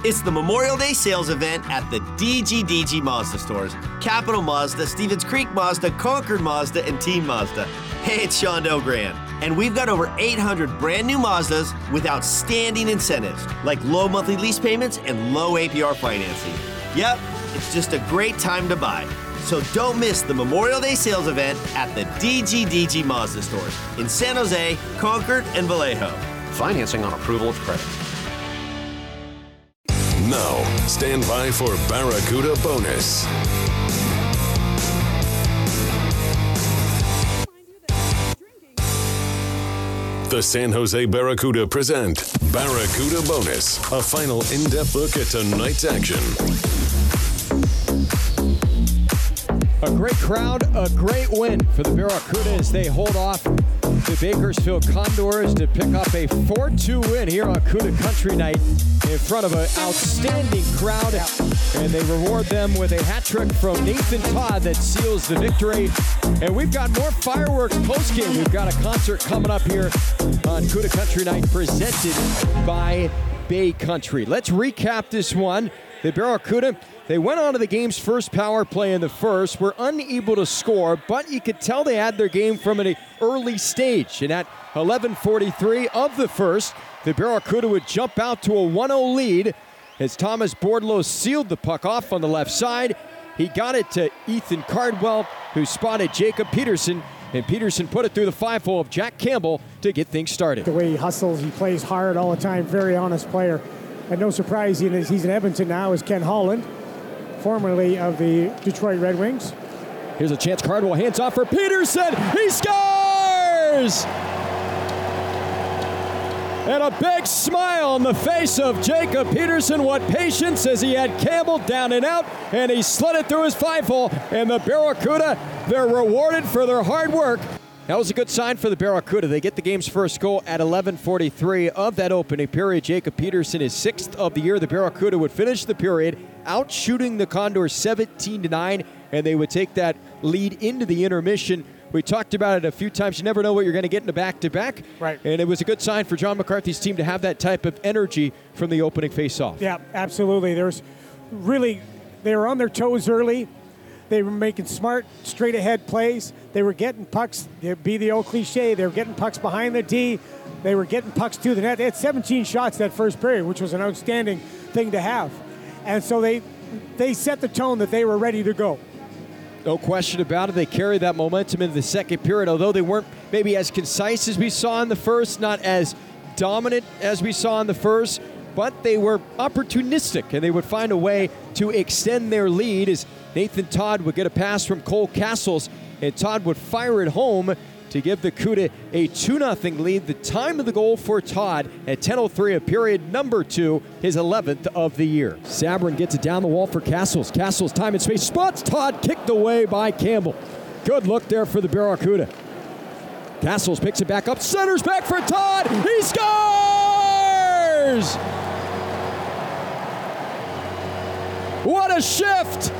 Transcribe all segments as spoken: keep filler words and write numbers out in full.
It's the Memorial Day sales event at the D G D G Mazda stores. Capital Mazda, Stevens Creek Mazda, Concord Mazda, and Team Mazda. Hey, it's Sean Delgrand. And we've got over eight hundred brand new Mazdas with outstanding incentives, like low monthly lease payments and low A P R financing. Yep, it's just a great time to buy. So don't miss the Memorial Day sales event at the D G D G Mazda stores in San Jose, Concord, and Vallejo. Financing on approval of credit. Now, stand by for Barracuda Bonus. The San Jose Barracuda present Barracuda Bonus, a final in-depth look at tonight's action. A great crowd, a great win for the Barracuda as they hold off the Bakersfield Condors to pick up a four two win here on CUDA Country Night in front of an outstanding crowd. And they reward them with a hat trick from Nathan Todd that seals the victory. And we've got more fireworks post-game. We've got a concert coming up here on CUDA Country Night presented by Bay Country. Let's recap this one. The Barracuda, they went on to the game's first power play in the first, were unable to score, but you could tell they had their game from an early stage. And at eleven forty-three of the first, the Barracuda would jump out to a one oh lead as Thomas Bordlow sealed the puck off on the left side. He got it to Ethan Cardwell, who spotted Jacob Peterson, and Peterson put it through the five-hole of Jack Campbell to get things started. The way he hustles, he plays hard all the time, very honest player. And no surprise, he is, he's in Edmonton now, is Ken Holland, formerly of the Detroit Red Wings. Here's a chance, Cardwell hands off for Peterson, he scores! And a big smile on the face of Jacob Peterson. What patience as he had Campbell down and out, and he slid it through his five-hole, and the Barracuda, they're rewarded for their hard work. That was a good sign for the Barracuda. They get the game's first goal at eleven forty-three of that opening period. Jacob Peterson is sixth of the year. The Barracuda would finish the period out shooting the Condors seventeen to nine, and they would take that lead into the intermission. We talked about it a few times. You never know what you're going to get in the back-to-back. Right. And it was a good sign for John McCarthy's team to have that type of energy from the opening face-off. Yeah, absolutely. There was really, they were on their toes early. They were making smart, straight-ahead plays. They were getting pucks, it'd be the old cliche, they were getting pucks behind the D. They were getting pucks to the net. They had seventeen shots that first period, which was an outstanding thing to have. And so they they set the tone that they were ready to go. No question about it. They carried that momentum into the second period, although they weren't maybe as concise as we saw in the first, not as dominant as we saw in the first, but they were opportunistic, and they would find a way to extend their lead as Nathan Todd would get a pass from Cole Castles, and Todd would fire it home to give the CUDA a two nothing lead. The time of the goal for Todd at ten oh three of period number two, his eleventh of the year. Sabrin gets it down the wall for Castles. Castles, time and space, spots Todd, kicked away by Campbell. Good look there for the Barracuda. Castles picks it back up, centers back for Todd, he scores! What a shift!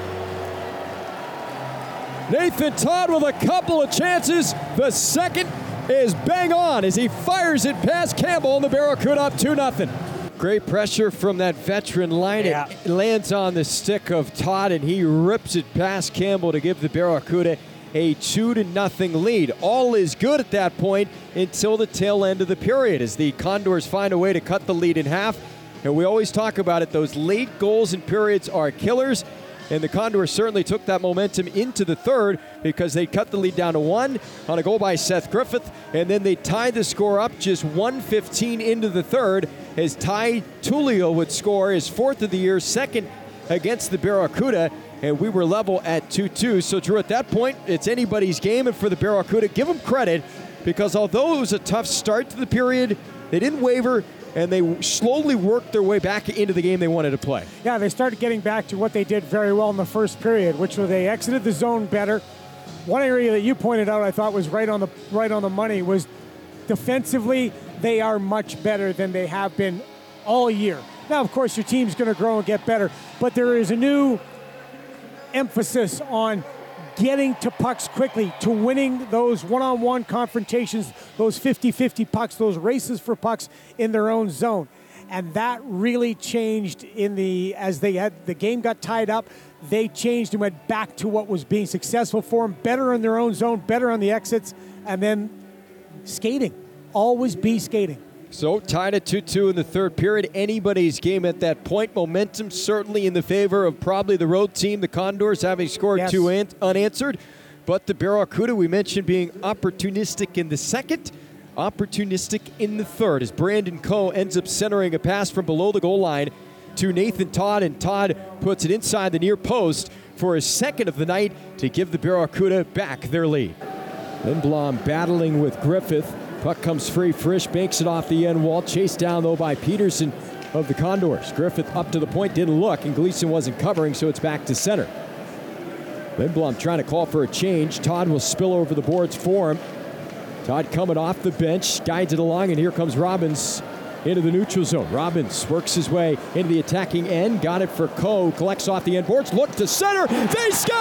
Nathan Todd with a couple of chances. The second is bang on as he fires it past Campbell, and the Barracuda up two nothing. Great pressure from that veteran line. Yeah. It lands on the stick of Todd, and he rips it past Campbell to give the Barracuda a two to nothing lead. All is good at that point until the tail end of the period as the Condors find a way to cut the lead in half. And we always talk about it, those late goals in periods are killers. And the Condors certainly took that momentum into the third because they cut the lead down to one on a goal by Seth Griffith. And then they tied the score up just one fifteen into the third as Ty Tullio would score his fourth of the year, second against the Barracuda. And we were level at two two. So, Drew, at that point, it's anybody's game. And for the Barracuda, give them credit because although it was a tough start to the period, they didn't waver. And they slowly worked their way back into the game they wanted to play. Yeah, they started getting back to what they did very well in the first period, which was they exited the zone better. One area that you pointed out I thought was right on the right on the money was defensively, they are much better than they have been all year. Now, of course, your team's going to grow and get better, but there is a new emphasis on getting to pucks quickly, to winning those one-on-one confrontations, those fifty-fifty pucks, those races for pucks in their own zone. And that really changed in the, as they had, the game got tied up, they changed and went back to what was being successful for them, better in their own zone, better on the exits, and then skating. Always be skating. So tied at two two in the third period. Anybody's game at that point. Momentum certainly in the favor of probably the road team, the Condors, having scored Yes. two an- unanswered. But the Barracuda, we mentioned being opportunistic in the second, opportunistic in the third, as Brandon Coe ends up centering a pass from below the goal line to Nathan Todd, and Todd puts it inside the near post for his second of the night to give the Barracuda back their lead. Lindblom battling with Griffith. Puck comes free. Frisch banks it off the end wall. Chased down, though, by Peterson of the Condors. Griffith up to the point, didn't look, and Gleason wasn't covering, so it's back to center. Lindblom trying to call for a change. Todd will spill over the boards for him. Todd coming off the bench, guides it along, and here comes Robbins into the neutral zone. Robbins works his way into the attacking end. Got it for Coe. Collects off the end boards. Look to center. They score!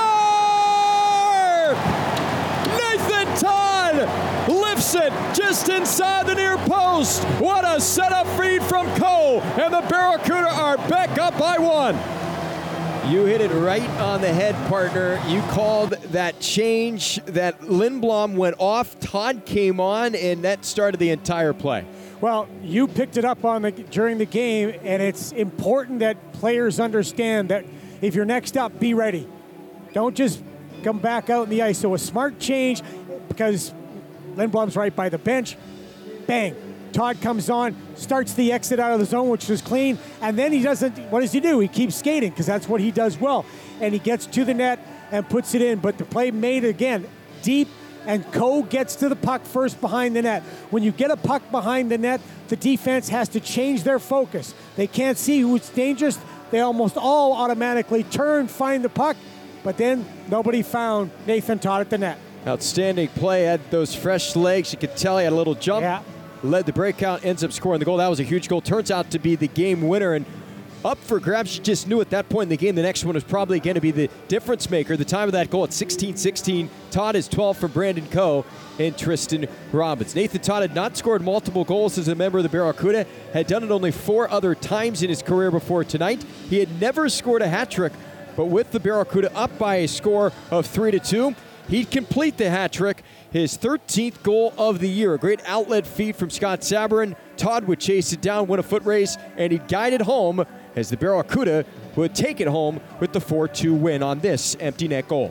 Nathan Todd lifts it just inside the near post. What a setup feed from Coe. And the Barracuda are back up by one. You hit it right on the head, partner. You called that change that Lindblom went off. Todd came on, and that started the entire play. Well, you picked it up on the during the game, and it's important that players understand that if you're next up, be ready. Don't just come back out in the ice. So a smart change, because Lindblom's right by the bench. Bang. Todd comes on, starts the exit out of the zone, which was clean, and then he doesn't, what does he do? He keeps skating, because that's what he does well. And he gets to the net and puts it in, but the play made again deep, and Coe gets to the puck first behind the net. When you get a puck behind the net, the defense has to change their focus. They can't see who's dangerous. They almost all automatically turn, find the puck, but then nobody found Nathan Todd at the net. Outstanding play, had those fresh legs. You could tell he had a little jump. Yeah. Led the breakout, ends up scoring the goal. That was a huge goal. Turns out to be the game winner, and up for grabs. You just knew at that point in the game the next one was probably going to be the difference maker. The time of that goal at sixteen sixteen. Todd is twelve for Brandon Coe and Tristan Robbins. Nathan Todd had not scored multiple goals as a member of the Barracuda, had done it only four other times in his career before tonight. He had never scored a hat trick, but with the Barracuda up by a score of three to two, he'd complete the hat trick, his thirteenth goal of the year. A great outlet feed from Scott Sabourin. Todd would chase it down, win a foot race, and he'd guide it home as the Barracuda would take it home with the four two win on this empty net goal.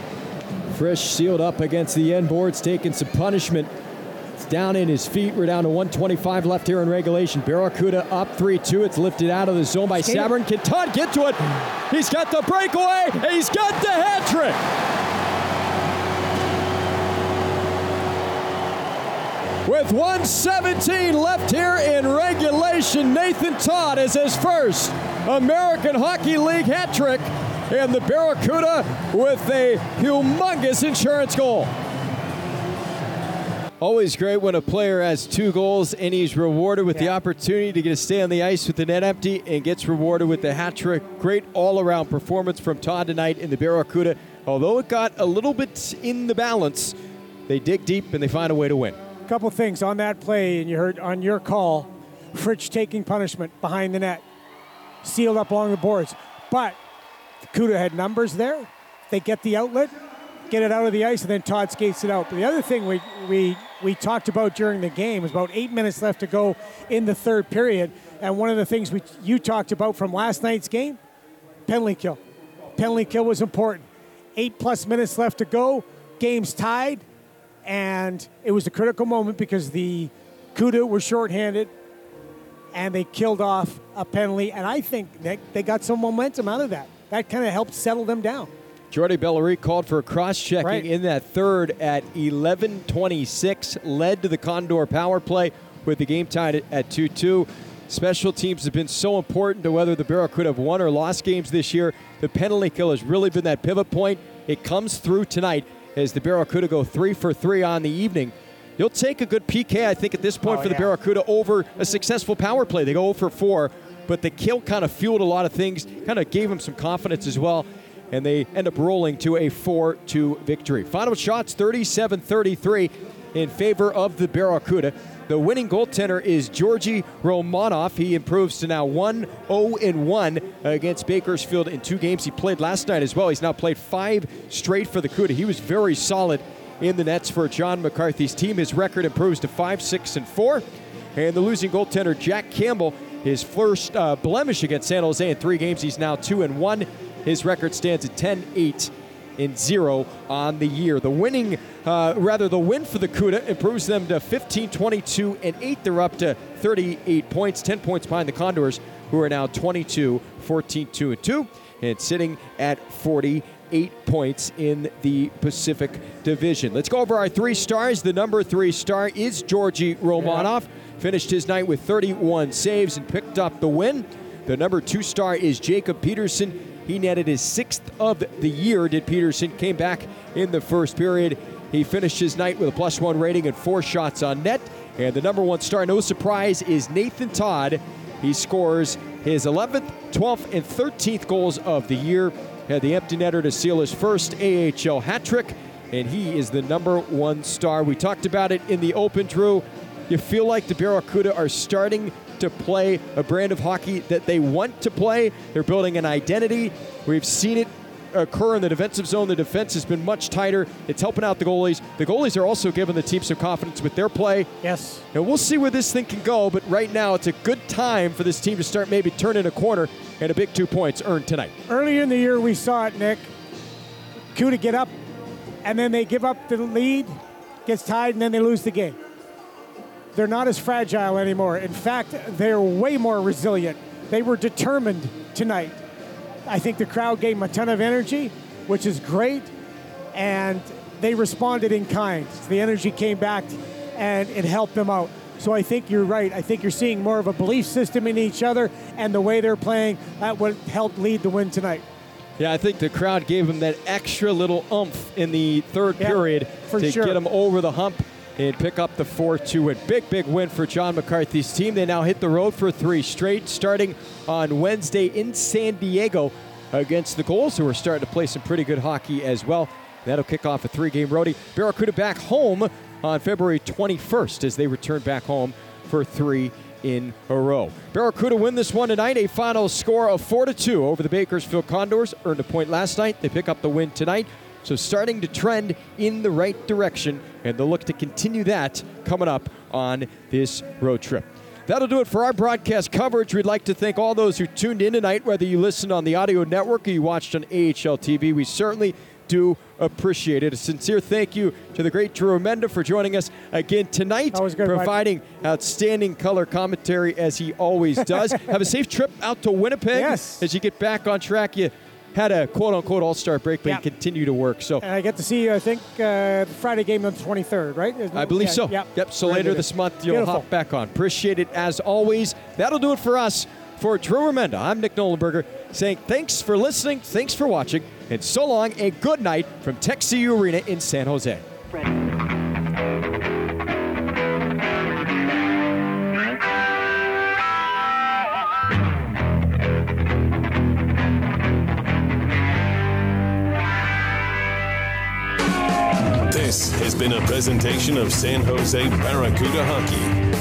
Frisch sealed up against the end boards, taking some punishment. It's down in his feet. We're down to one twenty-five left here in regulation. Barracuda up three two. It's lifted out of the zone by Sabourin. Can Todd get to it? He's got the breakaway, and he's got the hat trick. With one seventeen left here in regulation, Nathan Todd is his first American Hockey League hat trick, and the Barracuda with a humongous insurance goal. Always great when a player has two goals and he's rewarded with yeah. the opportunity to get to stay on the ice with the net empty and gets rewarded with the hat trick. Great all-around performance from Todd tonight in the Barracuda. Although it got a little bit in the balance, they dig deep and they find a way to win. Couple things on that play, and you heard on your call, Fritsch taking punishment behind the net, sealed up along the boards. But the Cuda had numbers there. They get the outlet, get it out of the ice, and then Todd skates it out. But the other thing we we we talked about during the game was about eight minutes left to go in the third period, and one of the things we you talked about from last night's game, penalty kill. Penalty kill was important. Eight plus minutes left to go, game's tied. And it was a critical moment because the Cuda were shorthanded and they killed off a penalty. And I think they, they got some momentum out of that. That kind of helped settle them down. Jordy Bellery called for a cross-checking right. in that third at eleven twenty-six, led to the Condor power play with the game tied at two two. Special teams have been so important to whether the Barracuda have won or lost games this year. The penalty kill has really been that pivot point. It comes through tonight as the Barracuda go three for three on the evening. You'll take a good P K, I think, at this point oh, for the yeah. Barracuda over a successful power play. They go zero for four, but the kill kind of fueled a lot of things, kind of gave them some confidence as well, and they end up rolling to a four two victory. Final shots, thirty-seven thirty-three in favor of the Barracuda. The winning goaltender is Georgi Romanov. He improves to now one oh one against Bakersfield in two games. He played last night as well. He's now played five straight for the CUDA. He was very solid in the nets for John McCarthy's team. His record improves to five, six, and four. And the losing goaltender, Jack Campbell, his first uh, blemish against San Jose in three games. He's now two and one. His record stands at ten, eight, and zero on the year. The winning, uh, rather the win for the CUDA improves them to fifteen, twenty-two, and eight. They're up to thirty-eight points, ten points behind the Condors, who are now twenty-two, fourteen, two, and two, and sitting at forty-eight points in the Pacific Division. Let's go over our three stars. The number three star is Georgi Romanov. Yeah. Finished his night with thirty-one saves and picked up the win. The number two star is Jacob Peterson. He netted his sixth of the year, did Peterson. Came back in the first period. He finished his night with a plus one rating and four shots on net. And the number one star, no surprise, is Nathan Todd. He scores his eleventh, twelfth, and thirteenth goals of the year. Had the empty netter to seal his first A H L hat trick, and he is the number one star. We talked about it in the Open, Drew. You feel like the Barracuda are starting to play a brand of hockey that they want to play. They're building an identity. We've seen it occur in the defensive zone. The defense has been much tighter. It's helping out the goalies. The goalies are also giving the team some confidence with their play. Yes. And we'll see where this thing can go, but right now it's a good time for this team to start maybe turning a corner, and a big two points earned tonight. Earlier in the year we saw it, Nick. CUDA get up, and then they give up the lead, gets tied, and then they lose the game. They're not as fragile anymore. In fact, they're way more resilient. They were determined tonight. I think the crowd gave them a ton of energy, which is great, and they responded in kind. The energy came back, and it helped them out. So I think you're right. I think you're seeing more of a belief system in each other, and the way they're playing, that would help lead the win tonight. Yeah, I think the crowd gave them that extra little oomph in the third yeah, period to sure. get them over the hump and pick up the four two win. Big, big win for John McCarthy's team. They now hit the road for three straight, starting on Wednesday in San Diego against the Gulls, who are starting to play some pretty good hockey as well. That'll kick off a three-game roadie. Barracuda back home on February twenty-first as they return back home for three in a row. Barracuda win this one tonight, a final score of four to two over the Bakersfield Condors. Earned a point last night. They pick up the win tonight. So starting to trend in the right direction, and they'll look to continue that coming up on this road trip. That'll do it for our broadcast coverage. We'd like to thank all those who tuned in tonight, whether you listened on the audio network or you watched on A H L T V. We certainly do appreciate it. A sincere thank you to the great Drew Remenda for joining us again tonight, good, providing Mike. outstanding color commentary as he always does. Have a safe trip out to Winnipeg. Yes. As you get back on track. You had a quote-unquote all-star break, but yep. you continue to work. So and I get to see you, I think, uh, the Friday game on the twenty-third, right? Isn't I believe yeah, so. Yep. Yep. So later this month, you'll Beautiful. hop back on. Appreciate it as always. That'll do it for us. For Drew Remenda, I'm Nick Nolenberger saying thanks for listening, thanks for watching, and so long and good night from Tech C U Arena in San Jose. This has been a presentation of San Jose Barracuda Hockey.